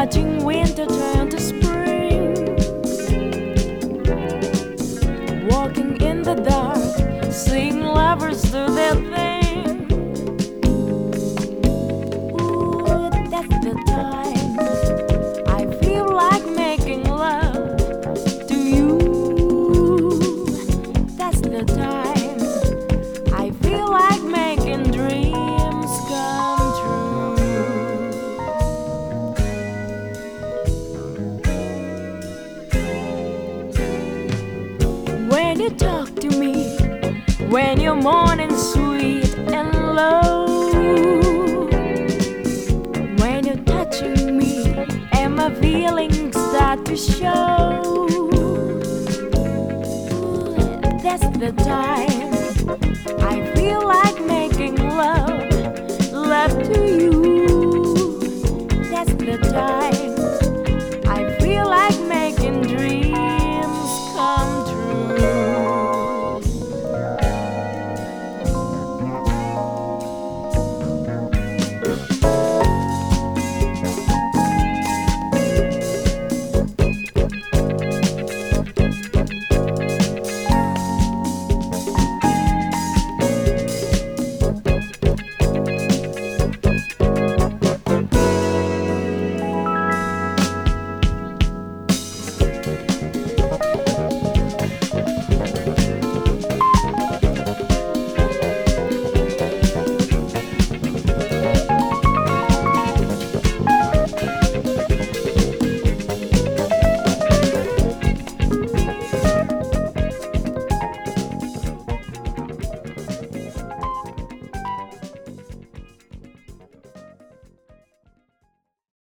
watching winter turn to spring, walking in the dark, seeing lovers do their thing. Ooh, that's the time I feel like making love to you. That's the time I feel like making dreams come true. When you talk to me, when you're morning sweet and low, when you're touching me and my feelings start to show, that's the time I feel like making love to you. That's the time I feel like making dreams